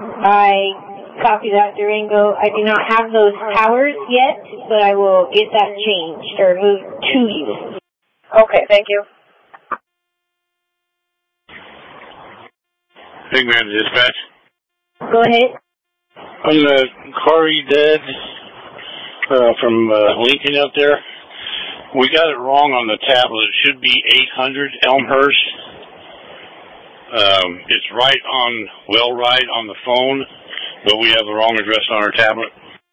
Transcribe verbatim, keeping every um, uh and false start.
I copy that, Durango. I do not have those powers yet, but I will get that changed or moved to you. Okay, thank you. Big man dispatch. Go ahead. On the Corey Dead uh, from uh, Lincoln up there, we got it wrong on the tablet. It should be eight hundred Elmhurst. Um, it's right on, well right on the phone, but we have the wrong address on our tablet.